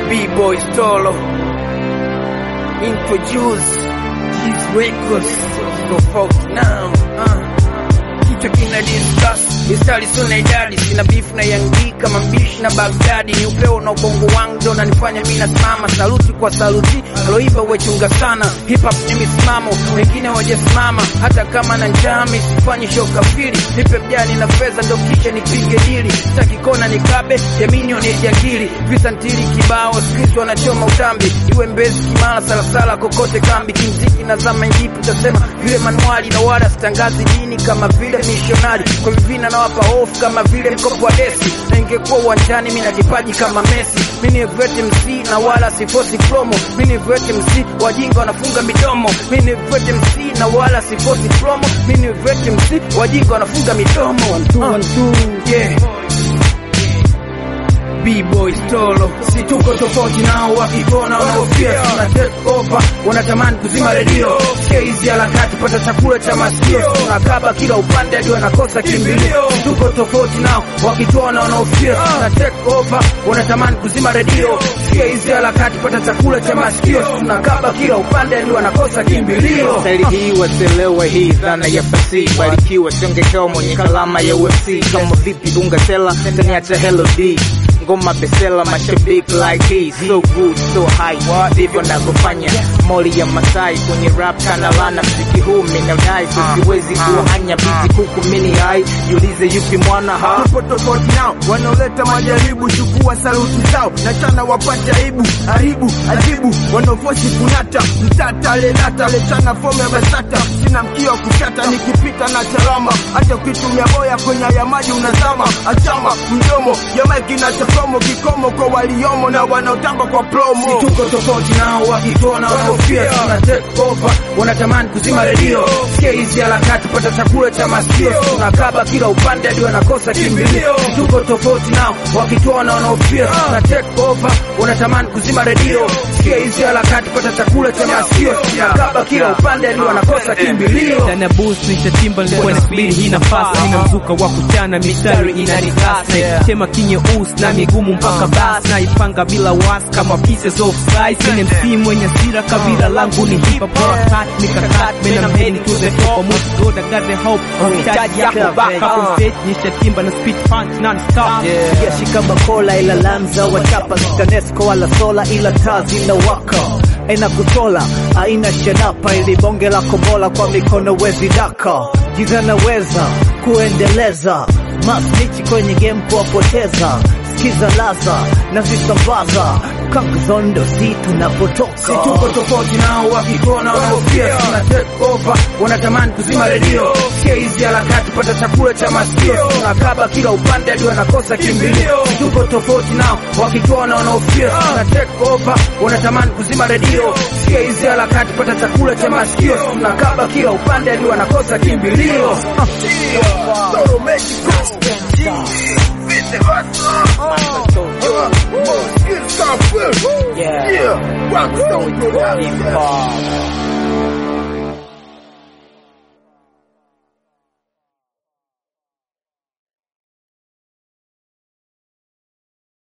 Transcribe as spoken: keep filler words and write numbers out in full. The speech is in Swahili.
B-Boy Stolo introduce his records tofauti now. uh. Kichwa kina discuss mistari suna idadi, sina beef na yangi kama mbishi na Baghdadi. Ni upeo na ubongo wangu ndo unanifanya mimi nasimama. Saluti kwa saluti aloiba wechunga sana. Hip hop ni misimamo, wengine wajasimama. Hata kama na njami sifanyi show kafiri. Nipe mjani na fedha ndo kisha nipige dili. Sitaki kona nikabe, jamini onijakili. Visa ntili kibao, skristo wanachoma utambi. Iwe Mbezi, Kimara, Salasala, kokote kambi. Kimziki na zama njipu, tasema vile manuali. Na wala sitangazi dini kama vile missionary. Kwa vivina na wapa hofu kama vile mkopo wa desi. Na ingekuwa uwanjani mina kipaji kama Messi. Mini evete M C na wala sifosi promo. Mini evete M C wajinga wanafunga midomo. Mini evete M C na wala sifosi promo. Mini evete M C wajinga wanafunga midomo. One two one two yeah. B-Boy Stolo, si tuko tofauti nao, wakikona wanaofia tuna take over, wanatamani kuzima radio. Sikia hizi harakati, pata chakula cha masikio. Tunakaba kila upande hadi wanakosa kimbilio. Tuko tofauti nao, wakikona wanaofia tuna take over, wanatamani kuzima radio. Sikia hizi harakati, pata chakula cha masikio. Tunakaba kila upande hadi wanakosa kimbilio. Staili hii waselewa, hii dhana ya fasi. Barikiwa songekao mwenye kalama ya U F C. Kama vipi ungatela, taniacha Hello D. Ngoma besela, mashabiki like he. So good, so high, ndivyo navyofanya. Moli ya Masai kwenye rap kana lana. Mziki huu minadai, so siwezi kuhanya. Biti kuku mini hai, yulize yupi mwana ha. Tupo tofauti nao, wanaoleta majaribu. Chukua saluti zao, na chana wapate aibu. Aribu, ajibu, wanaofosi kunata. Mtata, lenata, letana fomu ya basata. Sina mkia wa kushata, nikipita na salama. Hata ukitumia boya kwenye ya maji unazama. Achama, mdomo, ya maiki na chakomo. Kikomo kwa waliomo na wanaotamba kwa promo. Si tuko tofauti nao, wakikona wanaofia tuna take over, wanatamani kuzima radio. Sikia hizi harakati, pata chakula cha masikio. Tunakaba kila upande hadi wanakosa kimbilio. Si tuko tofauti nao, wakikona wanaofia tuna take over, wanatamani kuzima radio. Sikia hizi harakati, pata chakula cha masikio. Tunakaba kila upande hadi wanakosa kimbilio. Tana boost nishatimba nilikuwa nasubiri hii nafasi. Nina mzuka wa kuchana, mistari inanikasa. Tema kinye us na migumu mpaka bass. Na ipanga bila was kama pieces of slice. Mine msi mwenye sira kabila langu ni hip hop. Cut nikakat, man I'm heading to the top. Almost good, I got the hope. Uhitaji yako back up on stage. Nishatimba na speed punch non-stop. Yeah, shika bakola ila lamza wachapa. Sikanesko wala sola ila tazi na waka. Ena kutola, aina shenapa. Ili bonge la kobola kwa mikono wezi daka. Jiza naweza kuendeleza. Masnichi kwenye game kuwapoteza. Sikiza laza na visambaza. Kanguzondo si tunapotoka. Si tuko tofauti nao, wakikona wanaofia tuna take over, wanatamani kuzima radio. Sikia hizi harakati, pata chakula cha masikio. Tunakaba kila upande hadi wanakosa kimbilio. Si tuko tofauti nao, wakikona wanaofia tuna take over, wanatamani kuzima radio. Sikia hizi harakati, pata chakula cha masikio. Tunakaba kila upande hadi wanakosa kimbilio. Yeah, yeah, rock stone, you got